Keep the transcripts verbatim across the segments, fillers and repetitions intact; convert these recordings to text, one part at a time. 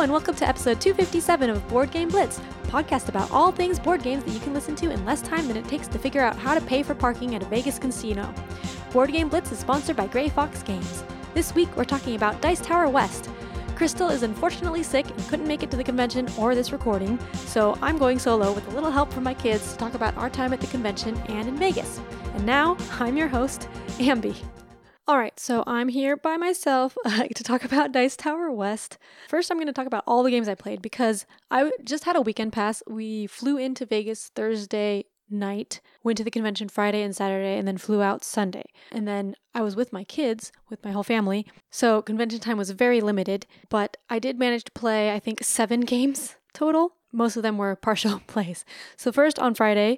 and welcome to episode two fifty-seven of Board Game Blitz, a podcast about all things board games that you can listen to in less time than it takes to figure out how to pay for parking at a Vegas casino. Board Game Blitz is sponsored by Grey Fox Games. This week, we're talking about Dice Tower West. Crystal is unfortunately sick and couldn't make it to the convention or this recording, so I'm going solo with a little help from my kids to talk about our time at the convention and in Vegas. And now, I'm your host, Ambi. Alright, so I'm here by myself uh, to talk about Dice Tower West. First, I'm going to talk about all the games I played because I just had a weekend pass. We flew into Vegas Thursday night, went to the convention Friday and Saturday, and then flew out Sunday. And then I was with my kids, with my whole family, so convention time was very limited, but I did manage to play, I think, seven games total. Most of them were partial plays. So first on Friday,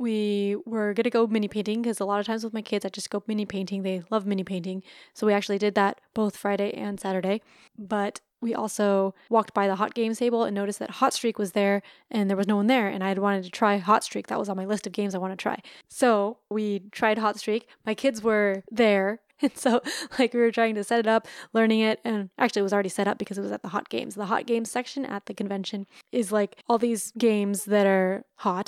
we were going to go mini painting because a lot of times with my kids, I just go mini painting. They love mini painting. So we actually did that both Friday and Saturday. But we also walked by the Hot Games table and noticed that Hot Streak was there and there was no one there. And I had wanted to try Hot Streak. That was on my list of games I want to try. So we tried Hot Streak. My kids were there. And so, like, we were trying to set it up, learning it, and actually it was already set up because it was at the Hot Games. The Hot Games section at the convention is like all these games that are hot.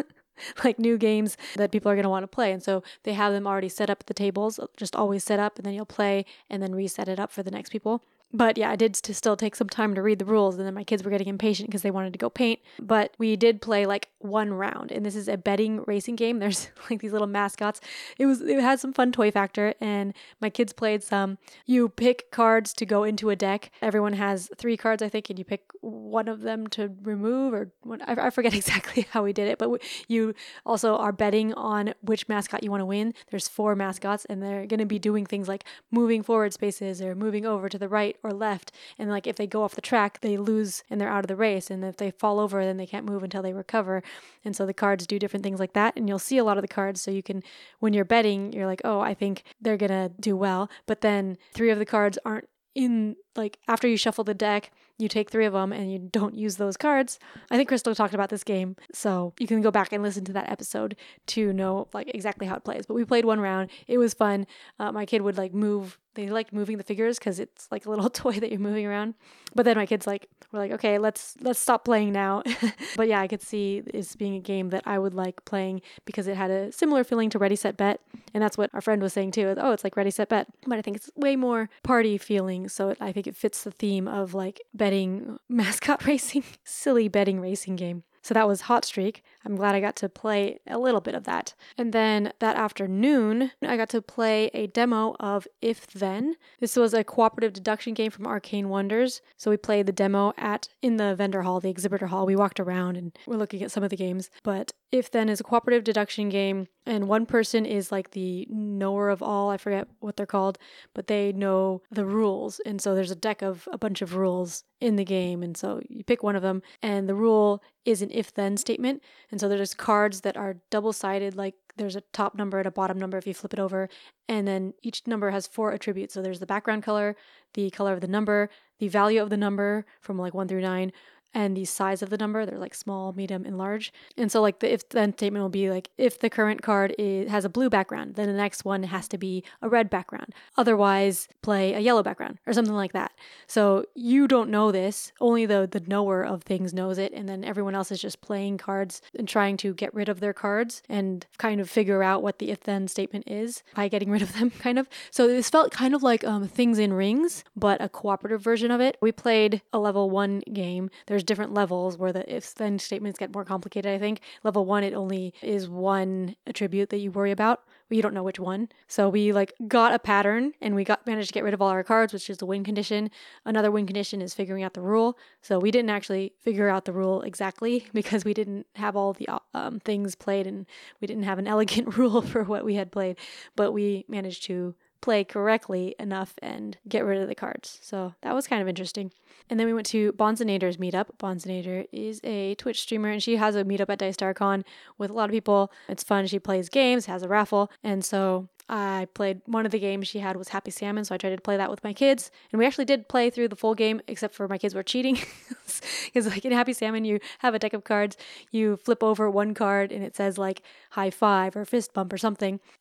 Like new games that people are going to want to play. And so they have them already set up at the tables, just always set up, and then you'll play and then reset it up for the next people. But yeah, I did to still take some time to read the rules, and then my kids were getting impatient because they wanted to go paint. But we did play like one round, and this is a betting racing game. There's like these little mascots. It was it had some fun toy factor, and my kids played some. You pick cards to go into a deck. Everyone has three cards, I think, and you pick one of them to remove, or one, I, I forget exactly how we did it. But we, you also are betting on which mascot you want to win. There's four mascots, and they're going to be doing things like moving forward spaces or moving over to the right or left, and like if they go off the track, they lose and they're out of the race, and if they fall over, then they can't move until they recover. And so the cards do different things like that, and you'll see a lot of the cards, so you can, when you're betting, you're like, oh, I think they're gonna do well, but then three of the cards aren't in, like, after you shuffle the deck, you take three of them and you don't use those cards. I think Crystal talked about this game, so you can go back and listen to that episode to know like exactly how it plays. But we played one round. It was fun. Uh, my kid would like move. They liked moving the figures because it's like a little toy that you're moving around. But then my kids like were like, okay, let's let's stop playing now. But yeah, I could see this being a game that I would like playing because it had a similar feeling to Ready, Set, Bet. And that's what our friend was saying too. Oh, it's like Ready, Set, Bet. But I think it's way more party feeling. So it, I think it fits the theme of like betting mascot racing, silly betting racing game. So that was Hot Streak. I'm glad I got to play a little bit of that. And then that afternoon, I got to play a demo of If Then. This was a cooperative deduction game from Arcane Wonders. So we played the demo at in the vendor hall, the exhibitor hall. We walked around and we're looking at some of the games. But If Then is a cooperative deduction game, and one person is like the knower of all. I forget what they're called, but they know the rules. And so there's a deck of a bunch of rules in the game. And so you pick one of them, and the rule is an if-then statement. And so there's cards that are double-sided, like there's a top number and a bottom number if you flip it over. And then each number has four attributes. So there's the background color, the color of the number, the value of the number from like one through nine, and the size of the number. They're like small, medium, and large. And so like the if-then statement will be like, if the current card is, has a blue background, then the next one has to be a red background. Otherwise, play a yellow background or something like that. So you don't know this. Only the, the knower of things knows it. And then everyone else is just playing cards and trying to get rid of their cards and kind of figure out what the if-then statement is by getting rid of them, kind of. So this felt kind of like um, Things in Rings, but a cooperative version of it. We played a level one game. There's different levels where the if-then statements get more complicated, I think. Level one, it only is one attribute that you worry about, but you don't know which one. So we like got a pattern, and we got managed to get rid of all our cards, which is the win condition. Another win condition is figuring out the rule. So we didn't actually figure out the rule exactly because we didn't have all the um, things played, and we didn't have an elegant rule for what we had played, but we managed to play correctly enough and get rid of the cards. So that was kind of interesting. And then we went to Bonzinator's meetup. Bonzinator is a Twitch streamer, and she has a meetup at Dice Tower Con with a lot of people. It's fun. She plays games, has a raffle. And so I played one of the games she had was Happy Salmon, so I tried to play that with my kids. And we actually did play through the full game, except for my kids were cheating. Because like in Happy Salmon, you have a deck of cards, you flip over one card, and it says like high five or fist bump or something. And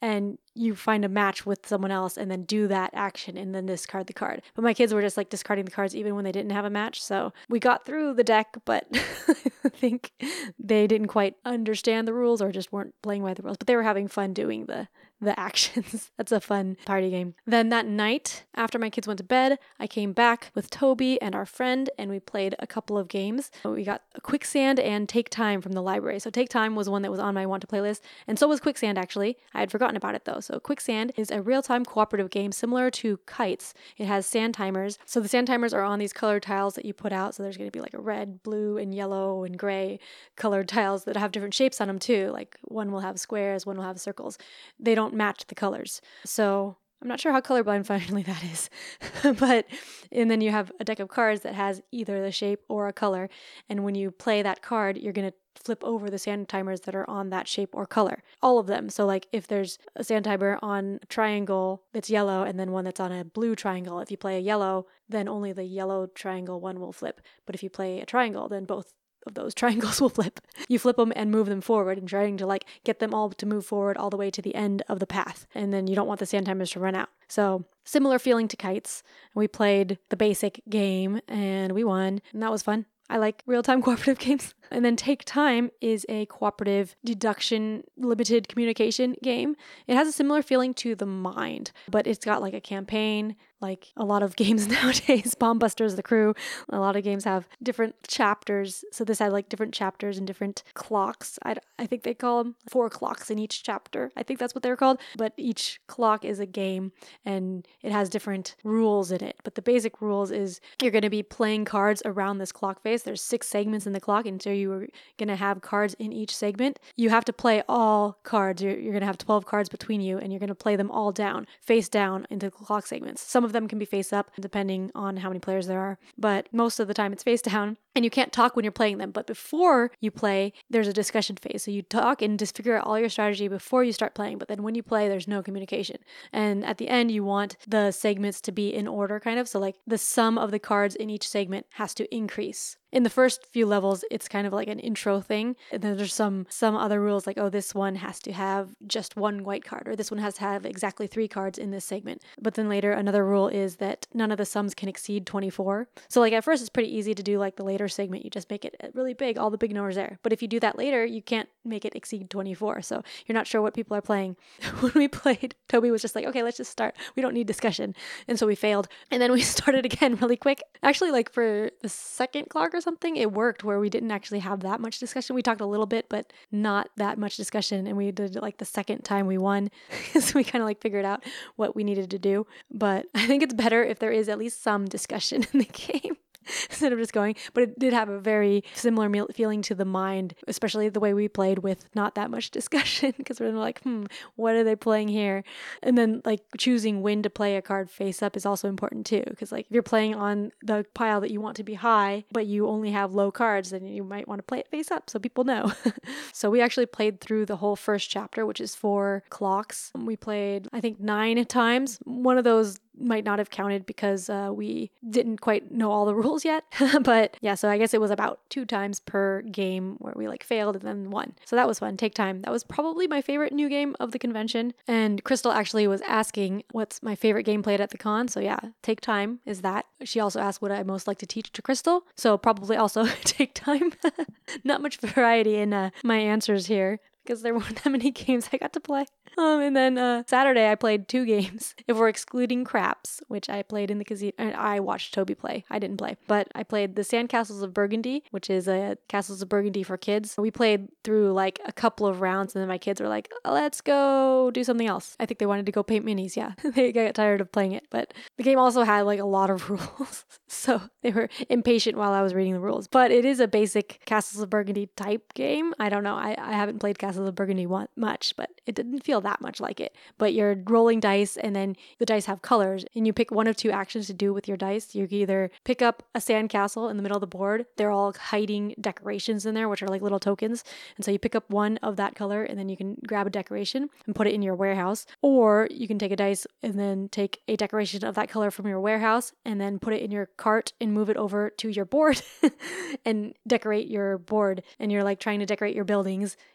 you find a match with someone else and then do that action and then discard the card. But my kids were just like discarding the cards even when they didn't have a match. So we got through the deck, but I think they didn't quite understand the rules or just weren't playing by the rules. But they were having fun doing the the actions. That's a fun party game. Then that night, after my kids went to bed, I came back with Toby and our friend, and we played a couple of games. We got Quicksand and Take Time from the library. So Take Time was one that was on my want to play list, and so was Quicksand actually. I had forgotten about it though. So Quicksand is a real-time cooperative game similar to Kites. It has sand timers. So the sand timers are on these colored tiles that you put out. So there's going to be like a red, blue, and yellow and gray colored tiles that have different shapes on them too. Like one will have squares, one will have circles. They don't match the colors. So I'm not sure how colorblind finally that is. But, and then you have a deck of cards that has either the shape or a color. And when you play that card, you're going to flip over the sand timers that are on that shape or color. All of them. So like if there's a sand timer on a triangle that's yellow and then one that's on a blue triangle, if you play a yellow, then only the yellow triangle one will flip. But if you play a triangle, then both of those triangles will flip. You flip them and move them forward and trying to like get them all to move forward all the way to the end of the path. And then you don't want the sand timers to run out. So similar feeling to Kites. We played the basic game and we won, and that was fun. I like real-time cooperative games. And then Take Time is a cooperative deduction limited communication game. It has a similar feeling to The Mind, but it's got like a campaign, like a lot of games nowadays. Bomb Busters, The Crew, a lot of games have different chapters. So this had like different chapters and different clocks. I, I think they call them four clocks in each chapter. I think that's what they're called. But each clock is a game and it has different rules in it. But the basic rules is you're going to be playing cards around this clock face. There's six segments in the clock, and so you're going to have cards in each segment. You have to play all cards. You're, you're going to have twelve cards between you, and you're going to play them all down, face down into the clock segments. Some of them can be face up, depending on how many players there are, but most of the time it's face down, and you can't talk when you're playing them. But before you play, there's a discussion phase. So you talk and just figure out all your strategy before you start playing, but then when you play, there's no communication. And at the end, you want the segments to be in order, kind of. So like the sum of the cards in each segment has to increase. In the first few levels, it's kind of like an intro thing. And then there's some some other rules like, oh, this one has to have just one white card, or this one has to have exactly three cards in this segment. But then later, another rule is that none of the sums can exceed twenty-four. So like at first, it's pretty easy to do like the later segment. You just make it really big, all the big numbers there. But if you do that later, you can't make it exceed twenty-four. So you're not sure what people are playing. When we played, Toby was just like, okay, let's just start. We don't need discussion. And so we failed. And then we started again really quick. Actually, like for the second clock or something, it worked where we didn't actually have that much discussion. We talked a little bit, but not that much discussion. And we did it like the second time we won. So we kind of like figured out what we needed to do. But I think it's better if there is at least some discussion in the game instead of just going. But it did have a very similar me- feeling to The Mind, especially the way we played with not that much discussion, because we're like, hmm, what are they playing here? And then like choosing when to play a card face up is also important too, because like if you're playing on the pile that you want to be high, but you only have low cards, then you might want to play it face up so people know. So we actually played through the whole first chapter, which is four clocks. We played, I think, nine times. One of those might not have counted because uh, we didn't quite know all the rules yet. But yeah, so I guess it was about two times per game where we like failed and then won. So that was fun. Take Time. That was probably my favorite new game of the convention. And Crystal actually was asking what's my favorite game played at the con. So yeah, Take Time is that. She also asked what I most like to teach to Crystal. So probably also Take Time. Not much variety in uh, my answers here, because there weren't that many games I got to play. Um, and then uh, Saturday I played two games. If we're excluding Craps, which I played in the casino, and I watched Toby play. I didn't play, but I played the Sandcastles of Burgundy, which is a Castles of Burgundy for kids. We played through like a couple of rounds, and then my kids were like, "Let's go do something else." I think they wanted to go paint minis. Yeah, they got tired of playing it. But the game also had like a lot of rules, so they were impatient while I was reading the rules. But it is a basic Castles of Burgundy type game. I don't know. I, I haven't played Castles of Burgundy much, but it didn't feel that much like it. But you're rolling dice, and then the dice have colors, and you pick one of two actions to do with your dice. You can either pick up a sandcastle in the middle of the board. They're all hiding decorations in there, which are like little tokens. And so you pick up one of that color, and then you can grab a decoration and put it in your warehouse. Or you can take a dice and then take a decoration of that color from your warehouse and then put it in your cart and move it over to your board and decorate your board. And you're like trying to decorate your buildings, and you want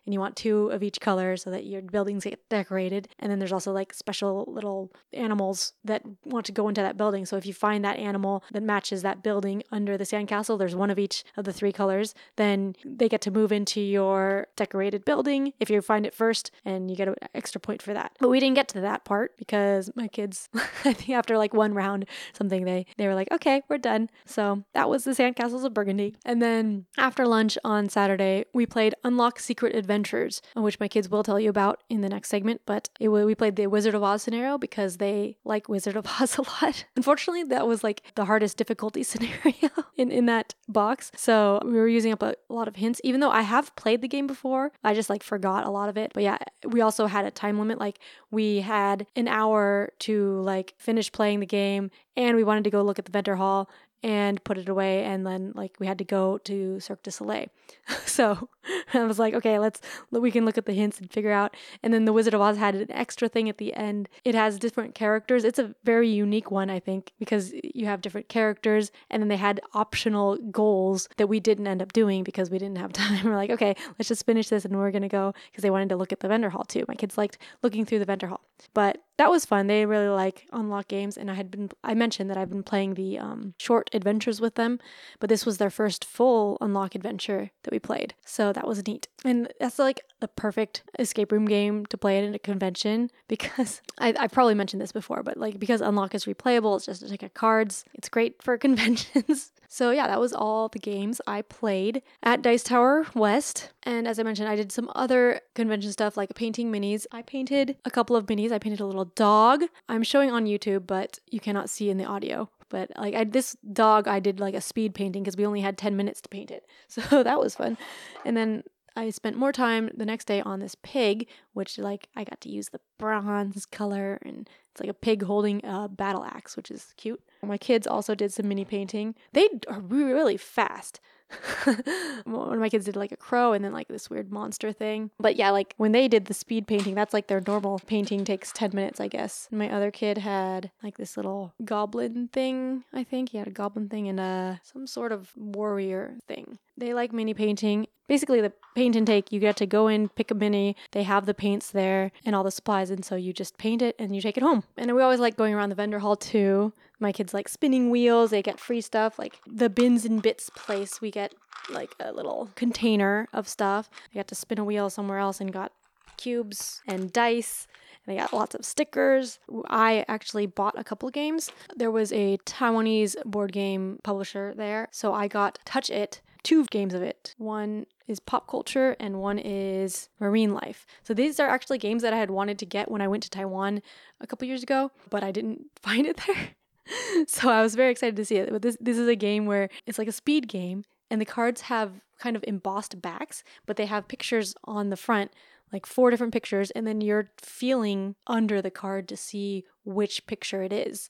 two of each color so that your buildings get decorated. And then there's also like special little animals that want to go into that building. So if you find that animal that matches that building under the sandcastle, there's one of each of the three colors, then they get to move into your decorated building if you find it first, and you get an extra point for that. But we didn't get to that part because my kids, I think after like one round something, they, they were like, okay, we're done. So that was the Sandcastles of Burgundy. And then after lunch on Saturday, we played Unlock Secret Adventures, which my kids will tell you about in the next segment, but it, we played the Wizard of Oz scenario because they like Wizard of Oz a lot. Unfortunately, that was like the hardest difficulty scenario in, in that box. So we were using up a, a lot of hints, even though I have played the game before. I just like forgot a lot of it. But yeah, we also had a time limit. Like we had an hour to like finish playing the game, and we wanted to go look at the vendor hall and put it away, and then like we had to go to Cirque du Soleil. So I was like, okay, let's we can look at the hints and figure out. And then the Wizard of Oz had an extra thing at the end. It has different characters. It's a very unique one, I think, because you have different characters, and then they had optional goals that we didn't end up doing because we didn't have time. We're like, okay, let's just finish this, and we're gonna go because they wanted to look at the vendor hall too. My kids liked looking through the vendor hall, but that was fun. They really like Unlock games, and I had been I mentioned that I've been playing the um, short adventures with them, but this was their first full Unlock adventure that we played, so that was neat. And that's like the perfect escape room game to play at a convention because I I probably mentioned this before, but like because Unlock is replayable, it's just a deck of cards. It's great for conventions. So yeah, that was all the games I played at Dice Tower West. And as I mentioned, I did some other convention stuff like painting minis. I painted a couple of minis. I painted a little dog. I'm showing on YouTube, but you cannot see in the audio. But like I, this dog, I did like a speed painting because we only had ten minutes to paint it. So that was fun. And then I spent more time the next day on this pig, which like I got to use the bronze color, and it's like a pig holding a battle axe, which is cute. My kids also did some mini painting. They are really fast. One of my kids did like a crow and then like this weird monster thing. But yeah, like when they did the speed painting, that's like their normal painting takes ten minutes, I guess. And my other kid had like this little goblin thing, I think. He had a goblin thing and a some sort of warrior thing. They like mini painting. Basically, the paint and take, you get to go in, pick a mini, they have the paints there and all the supplies, and so you just paint it and you take it home. And we always like going around the vendor hall too. My kids like spinning wheels, they get free stuff. Like the Bins and Bits place, we get like a little container of stuff. They got to spin a wheel somewhere else and got cubes and dice. They got lots of stickers. I actually bought a couple games. There was a Taiwanese board game publisher there, so I got Touch It, two games of it. One is Pop Culture and one is Marine Life. So these are actually games that I had wanted to get when I went to Taiwan a couple years ago, but I didn't find it there. So I was very excited to see it. But this this is a game where it's like a speed game, and the cards have kind of embossed backs, but they have pictures on the front, like four different pictures, and then you're feeling under the card to see which picture it is.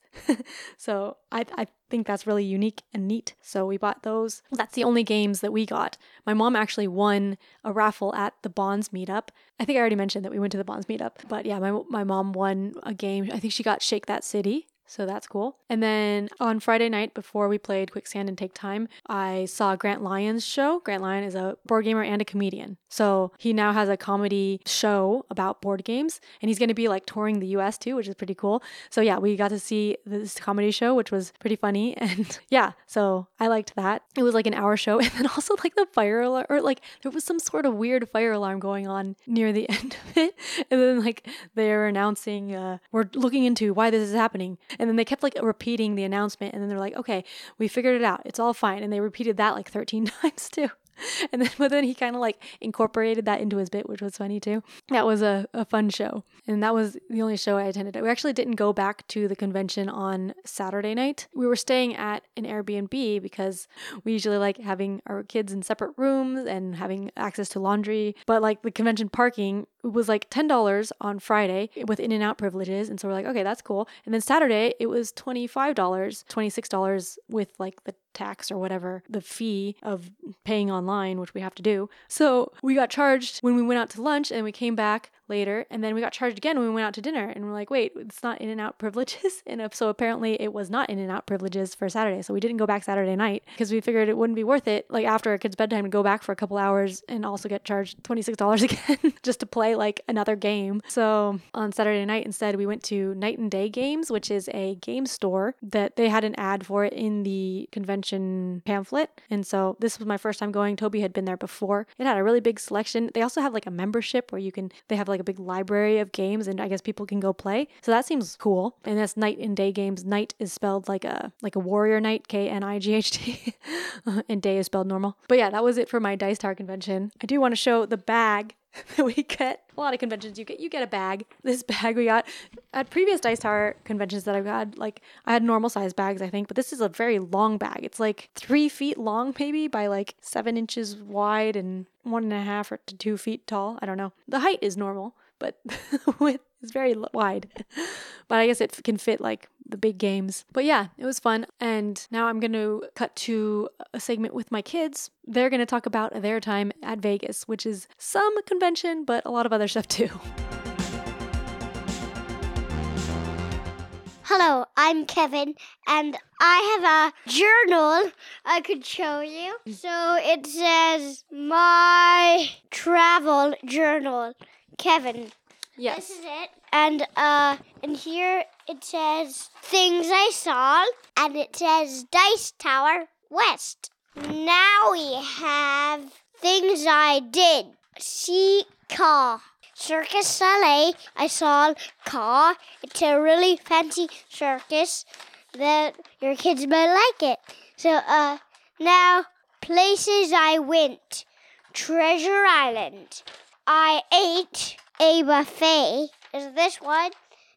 So I I think that's really unique and neat. So we bought those. That's the only games that we got. My mom actually won a raffle at the Bonds meetup. I think I already mentioned that we went to the Bonds meetup, but yeah, my my mom won a game. I think she got Shake That City. So that's cool. And then on Friday night, before we played Quicksand and Take Time, I saw Grant Lyon's show. Grant Lyon is a board gamer and a comedian. So he now has a comedy show about board games, and he's going to be like touring the U S too, which is pretty cool. So yeah, we got to see this comedy show, which was pretty funny. And yeah, so I liked that. It was like an hour show. And then also like the fire alarm, or like there was some sort of weird fire alarm going on near the end of it. And then like they're announcing, uh, we're looking into why this is happening. And then they kept like repeating the announcement, and then they're like, okay, we figured it out. It's all fine. And they repeated that like thirteen times too. And then, but then he kind of like incorporated that into his bit, which was funny too. That was a, a fun show. And that was the only show I attended. We actually didn't go back to the convention on Saturday night. We were staying at an Airbnb because we usually like having our kids in separate rooms and having access to laundry. But like the convention parking it was like ten dollars on Friday with In-N-Out privileges. And so we're like, okay, that's cool. And then Saturday, it was twenty-five dollars, twenty-six dollars with like the tax or whatever, the fee of paying online, which we have to do. So we got charged when we went out to lunch and we came back later, and then we got charged again when we went out to dinner, and we're like, wait, it's not In-N-Out privileges. And so apparently it was not In-N-Out privileges for Saturday. So we didn't go back Saturday night because we figured it wouldn't be worth it, like after a kid's bedtime, to go back for a couple hours and also get charged twenty-six dollars again just to play like another game. So on Saturday night instead, we went to Night and Day Games, which is a game store that they had an ad for it in the convention pamphlet. And so this was my first time going. Toby had been there before. It had a really big selection. They also have like a membership where you can, they have like a big library of games, and I guess people can go play. So that seems cool. And that's Night and Day Games. Night is spelled like a like a warrior knight, K N I G H T, and day is spelled normal. But yeah, that was it for my Dice Tower convention. I do want to show the bag that we get. A lot of conventions you get you get a bag. This bag we got at previous Dice Tower conventions that I've had, like I had normal size bags, I think, but this is a very long bag. It's like three feet long maybe by like seven inches wide and one and a half or to two feet tall. I don't know. The height is normal, but the width is very wide. But I guess it can fit like the big games. But yeah, it was fun. And now I'm going to cut to a segment with my kids. They're going to talk about their time at Vegas, which is some convention, but a lot of other stuff too. Hello, I'm Kevin, and I have a journal I could show you. So it says, my travel journal. Kevin. Yes. This is it. And uh, and here it says things I saw, and it says Dice Tower West. Now we have things I did. See Caw. Circus Soleil, I saw Caw. It's a really fancy circus that your kids might like it. So uh, now places I went. Treasure Island. I ate a buffet, is this one,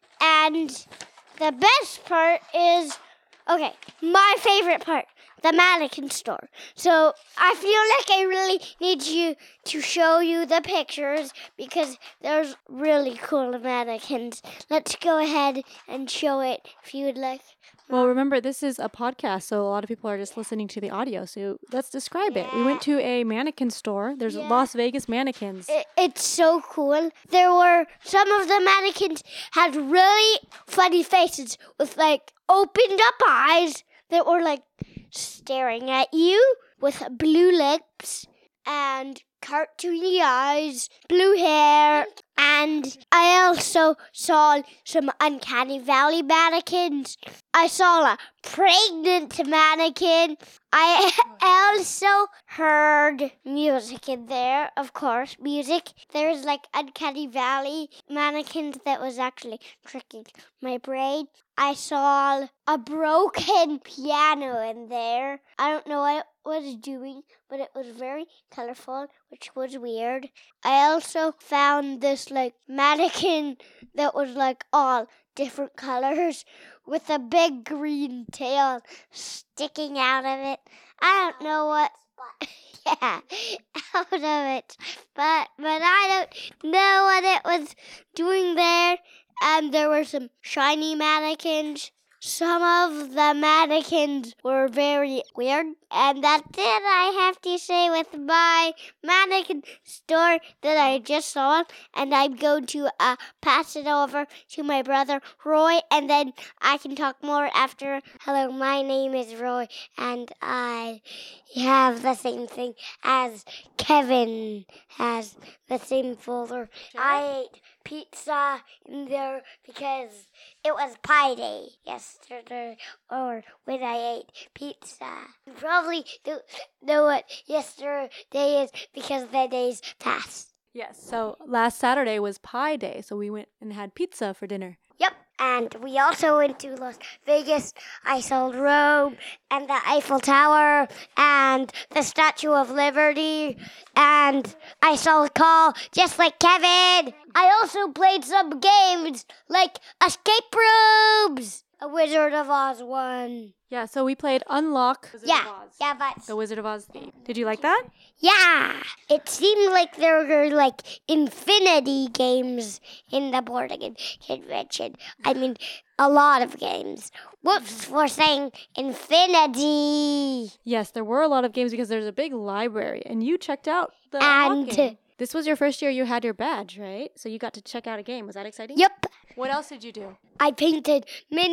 and the best part is, okay, my favorite part, the mannequin store. So I feel like I really need you to show you the pictures because there's really cool mannequins. Let's go ahead and show it if you would like. Well, remember, this is a podcast, so a lot of people are just listening to the audio. So let's describe yeah. it. We went to a mannequin store. There's yeah. Las Vegas mannequins. It, it's so cool. There were, some of the mannequins had really funny faces with like opened up eyes that were like staring at you with blue lips and cartoony eyes, blue hair, and I also saw some Uncanny Valley mannequins. I saw a pregnant mannequin. I also heard music in there, of course, music. There's like Uncanny Valley mannequins that was actually tricking my brain. I saw a broken piano in there. I don't know what it was doing, but it was very colorful, which was weird. I also found this like mannequin that was like all different colors with a big green tail sticking out of it. I don't know what, yeah, out of it, but but I don't know what it was doing there. And there were some shiny mannequins. Some of the mannequins were very weird. And that's it, I have to say, with my mannequin store that I just saw. And I'm going to uh, pass it over to my brother, Roy. And then I can talk more after. Hello, my name is Roy. And I have the same thing as Kevin has, the same folder. Sure. I ate pizza in there because it was Pie Day yesterday, or when I ate pizza. You probably don't know what yesterday is because the days pass. Yes, so last Saturday was Pie Day, so we went and had pizza for dinner. Yep, and we also went to Las Vegas. I saw Rome and the Eiffel Tower and the Statue of Liberty, and I saw Caw just like Kevin. I also played some games like Escape Rooms, a Wizard of Oz one. Yeah, so we played Unlock Wizard Yeah, of Oz. yeah, but The Wizard of Oz theme. Did you like that? yeah, it seemed like there were like infinity games in the board game convention. I mean, a lot of games. Whoops for saying infinity. Yes, there were a lot of games because there's a big library, and you checked out the Unlock And game. This was your first year you had your badge, right? So you got to check out a game. Was that exciting? yep, What else did you do? I painted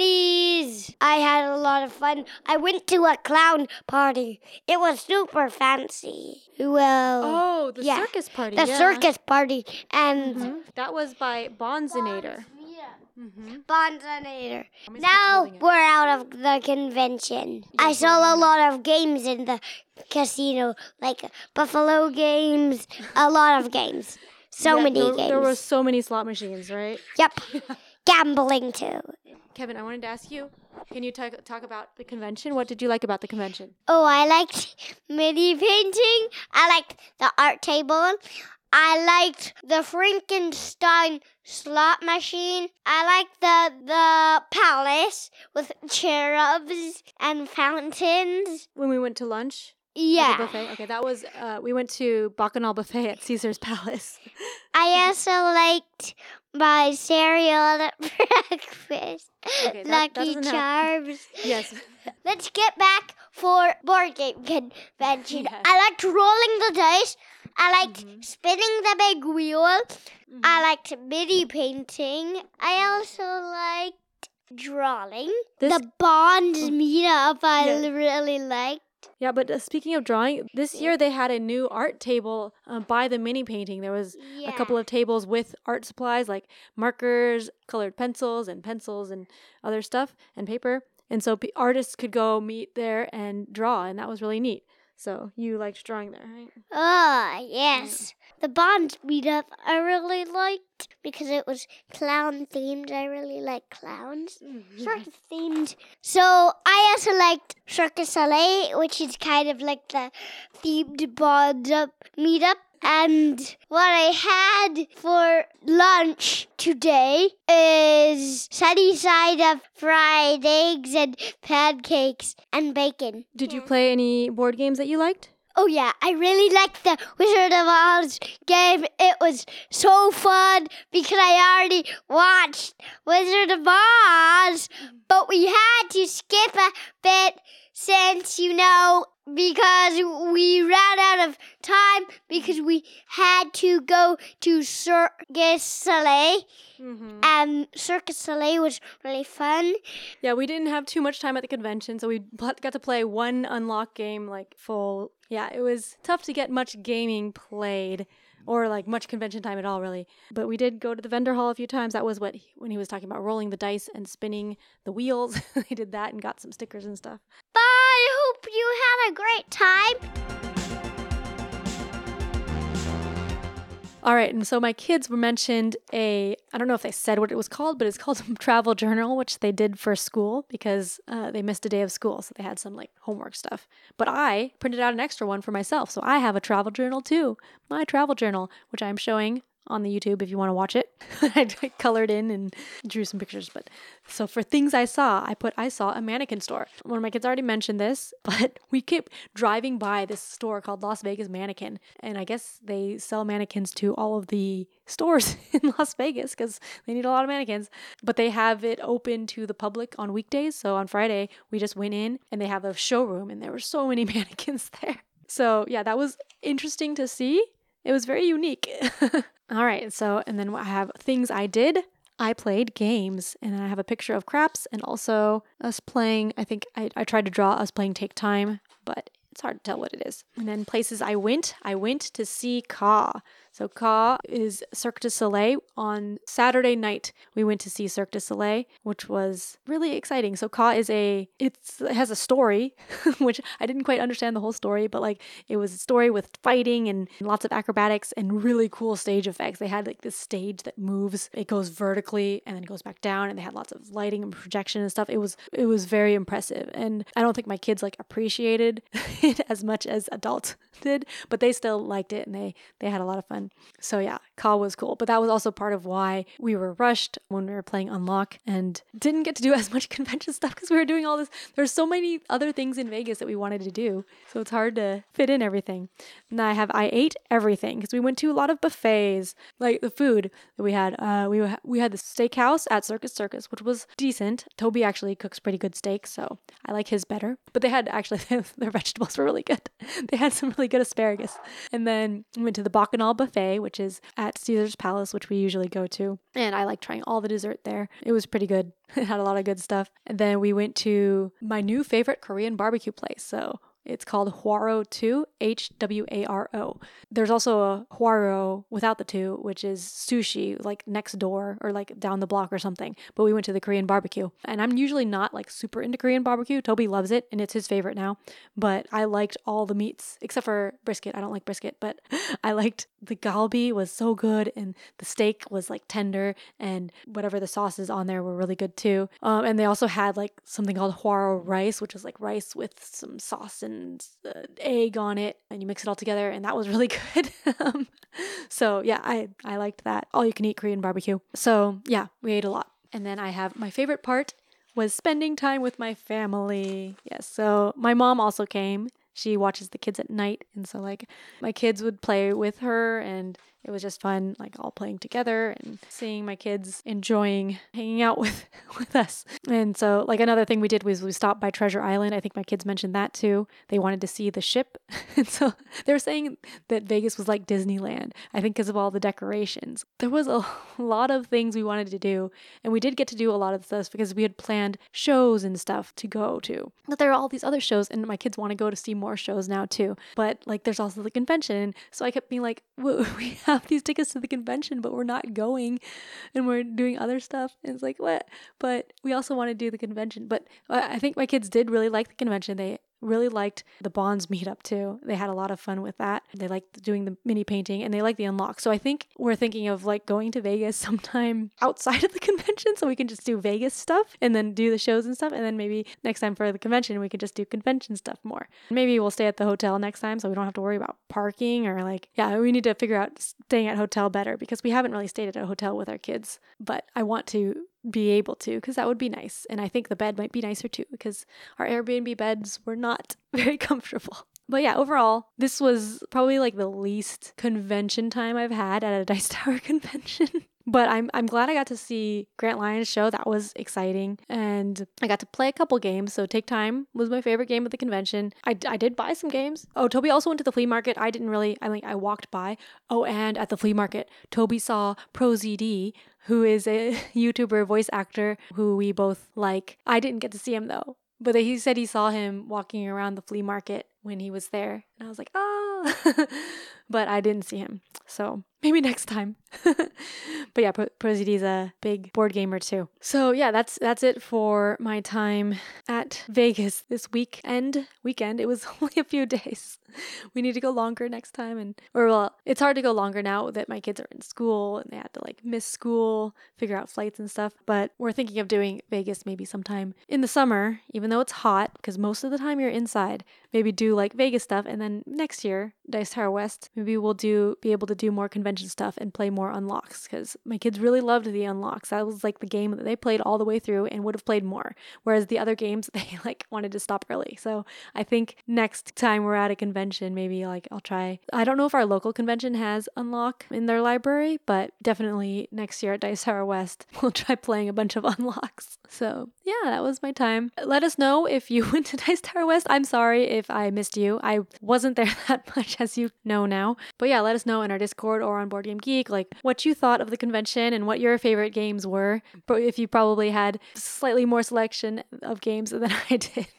minis. I had a lot of fun. I went to a clown party. It was super fancy. Well, Oh, the yeah, circus party. the yeah. circus party and Mhm. That was by Bonzinator. yeah. Mm-hmm. Bonzonator. How Now we're out of the convention. I saw a lot of games in the casino, like Buffalo games, a lot of games. So many there, games. There were so many slot machines, right? Yep. Gambling too. Kevin, I wanted to ask you, can you talk, talk about the convention? What did you like about the convention? Oh, I liked mini painting. I liked the art table. I liked the Frankenstein slot machine. I liked the the palace with cherubs and fountains. When we went to lunch? At the Yeah. buffet? Okay, that was, uh, we went to Bacchanal Buffet at Caesar's Palace. I also liked my cereal at breakfast. Okay, that- that Lucky doesn't have- Charms. Yes. Let's get back for board game convention. Yes. I liked rolling the dice. I liked Mhm. spinning the big wheel. Mhm. I liked mini painting. I also liked drawing. This- the Bonds meetup I Yeah. really liked. Yeah, but uh, speaking of drawing, this year they had a new art table uh, by the mini painting. There was Yeah. a couple of tables with art supplies like markers, colored pencils, and pencils and other stuff, and paper. And so p- artists could go meet there and draw, and that was really neat. So you liked drawing there, right? Oh, yes. The Bonds meetup I really liked because it was clown themed. I really like clowns. Circus themed. So I also liked Circus Soleil, which is kind of like the themed Bonds up meetup. And what I had for lunch today is sunny side up fried eggs and pancakes and bacon. Did you play any board games that you liked? Oh yeah, I really liked the Wizard of Oz game. It was so fun because I already watched Wizard of Oz, but we had to skip a bit since, you know, because we ran out of time because we had to go to Circus Soleil. Mm-hmm. And Circus Soleil was really fun. Yeah, we didn't have too much time at the convention, so we pl- got to play one unlock game, like, full. Yeah, it was tough to get much gaming played, or, like, much convention time at all, really. But we did go to the vendor hall a few times. That was what he, when he was talking about rolling the dice and spinning the wheels. They did that and got some stickers and stuff. Bye! I hope you had a great time. All right, and so my kids were mentioned a, I don't know if they said what it was called, but it's called a travel journal, which they did for school because uh, they missed a day of school, so they had some like homework stuff. But I printed out an extra one for myself, so I have a travel journal too, my travel journal, which I'm showing on the YouTube if you want to watch it. I colored in and drew some pictures. But so for things I saw, I put, I saw a mannequin store. One of my kids already mentioned this, but we kept driving by this store called Las Vegas Mannequin. And I guess they sell mannequins to all of the stores in Las Vegas because they need a lot of mannequins. But they have it open to the public on weekdays. So on Friday, we just went in and they have a showroom and there were so many mannequins there. So yeah, that was interesting to see. It was very unique. All right, so, and then I have things I did. I played games, and then I have a picture of Craps and also us playing, I think I, I tried to draw us playing Take Time, but it's hard to tell what it is. And then places I went, I went to see Ka. So Ka is Cirque du Soleil. On Saturday night, we went to see Cirque du Soleil, which was really exciting. So Ka is a, it's, it has a story, which I didn't quite understand the whole story, but like it was a story with fighting and lots of acrobatics and really cool stage effects. They had like this stage that moves, it goes vertically and then it goes back down, and they had lots of lighting and projection and stuff. It was, it was very impressive. And I don't think my kids like appreciated it as much as adults did, but they still liked it and they, they had a lot of fun. fun. So yeah, C A was cool. But that was also part of why we were rushed when we were playing Unlock and didn't get to do as much convention stuff because we were doing all this. There's so many other things in Vegas that we wanted to do. So it's hard to fit in everything. And I have, I ate everything because we went to a lot of buffets, like the food that we had. Uh, we, we had the steakhouse at Circus Circus, which was decent. Toby actually cooks pretty good steak, so I like his better. But they had actually, their vegetables were really good. They had some really good asparagus. And then we went to the Bacchanal Buffet, which is at Caesar's Palace, which we usually go to. And I like trying all the dessert there. It was pretty good. It had a lot of good stuff. And then we went to my new favorite Korean barbecue place. So it's called Hwaro two, H W A R O. There's also a Hwaro without the two, which is sushi, like next door or like down the block or something. But we went to the Korean barbecue. And I'm usually not like super into Korean barbecue. Toby loves it and it's his favorite now. But I liked all the meats except for brisket. I don't like brisket, but I liked the galbi was so good and the steak was like tender and whatever the sauces on there were really good too. Um, and they also had like something called Hwaro rice, which is like rice with some sauce and Uh, egg on it, and you mix it all together, and that was really good. um, so yeah, I I liked that. All you can eat Korean barbecue. So yeah, we ate a lot. And then I have my favorite part was spending time with my family. Yes, so my mom also came. She watches the kids at night, and so like my kids would play with her, and it was just fun, like all playing together and seeing my kids enjoying hanging out with, with us. And so like another thing we did was we stopped by Treasure Island. I think my kids mentioned that too. They wanted to see the ship. And so they were saying that Vegas was like Disneyland, I think because of all the decorations. There was a lot of things we wanted to do. And we did get to do a lot of stuff because we had planned shows and stuff to go to. But there are all these other shows and my kids want to go to see more shows now too. But like there's also the convention. So I kept being like, whoa, we have these tickets to the convention, but we're not going and we're doing other stuff. And it's like, what? But we also want to do the convention. But I think my kids did really like the convention. They really liked the Bonds meetup too. They had a lot of fun with that. They liked doing the mini painting and they like the unlock. So I think we're thinking of like going to Vegas sometime outside of the convention so we can just do Vegas stuff and then do the shows and stuff. And then maybe next time for the convention, we could just do convention stuff more. Maybe we'll stay at the hotel next time so we don't have to worry about parking or like, yeah, we need to figure out staying at hotel better because we haven't really stayed at a hotel with our kids. But I want to be able to because that would be nice. And I think the bed might be nicer too because our Airbnb beds were not very comfortable. But yeah, overall, this was probably like the least convention time I've had at a Dice Tower convention. But I'm I'm glad I got to see Grant Lyons' show. That was exciting. And I got to play a couple games. So Take Time was my favorite game at the convention. I, I did buy some games. Oh, Toby also went to the flea market. I didn't really, I like I walked by. Oh, and at the flea market, Toby saw ProZD, who is a YouTuber voice actor who we both like. I didn't get to see him though. But he said he saw him walking around the flea market when he was there. And I was like, oh, but I didn't see him. So maybe next time. But yeah, ProZD is a big board gamer too. So yeah, that's that's it for my time at Vegas this weekend. Weekend. It was only a few days. We need to go longer next time. And or well, it's hard to go longer now that my kids are in school and they had to like miss school, figure out flights and stuff. But we're thinking of doing Vegas maybe sometime in the summer, even though it's hot, because most of the time you're inside. Maybe do like Vegas stuff, and then next year, Dice Tower West, maybe we'll do be able to do more convention stuff and play more unlocks, because my kids really loved the unlocks. That was like the game that they played all the way through and would have played more, whereas the other games they like wanted to stop early. So I think next time we're at a convention, maybe like I'll try. I don't know if our local convention has unlock in their library, but definitely next year at Dice Tower West, we'll try playing a bunch of unlocks. So yeah, that was my time. Let us know if you went to Dice Tower West. I'm sorry if I missed you. I wasn't there that much, as you know now. But yeah, let us know in our Discord or on Board Game Geek, like what you thought of the convention and what your favorite games were. But if you probably had slightly more selection of games than I did.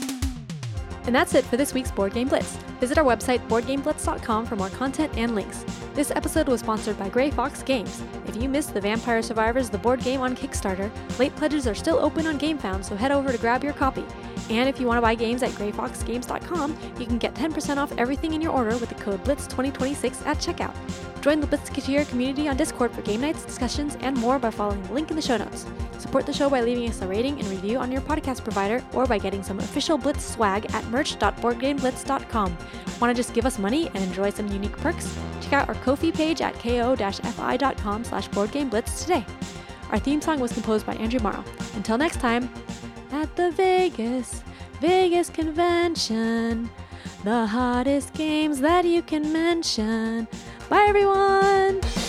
And that's it for this week's Board Game Blitz. Visit our website, board game blitz dot com, for more content and links. This episode was sponsored by Gray Fox Games. If you missed the Vampire Survivors the board game on Kickstarter, late pledges are still open on GameFound, so head over to grab your copy. And if you want to buy games at gray fox games dot com, you can get ten percent off everything in your order with the code blitz twenty twenty-six at checkout. Join the Blitzketeer community on Discord for game nights, discussions, and more by following the link in the show notes. Support the show by leaving us a rating and review on your podcast provider or by getting some official Blitz swag at merch dot board game blitz dot com. Want to just give us money and enjoy some unique perks? Check out our Ko-fi page at ko-fi.com slash boardgameblitz today. Our theme song was composed by Andrew Morrow. Until next time, at the Vegas, Vegas convention, the hottest games that you can mention. Bye, everyone!